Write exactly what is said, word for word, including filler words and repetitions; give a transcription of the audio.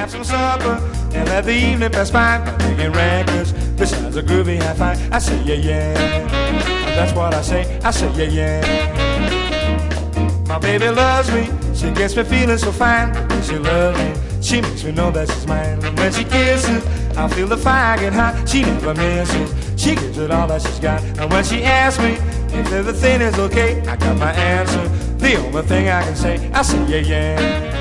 have some supper and let the evening pass by by making records besides a groovy high five. I say yeah yeah, that's what I say. I say yeah yeah. My baby loves me, she gets me feeling so fine. When she loves me, she makes me know that she's mine. And when she kisses, I feel the fire get hot. She never misses, she gives it all that she's got. And when she asks me if everything is okay, I got my answer. The only thing I can say, I say yeah yeah.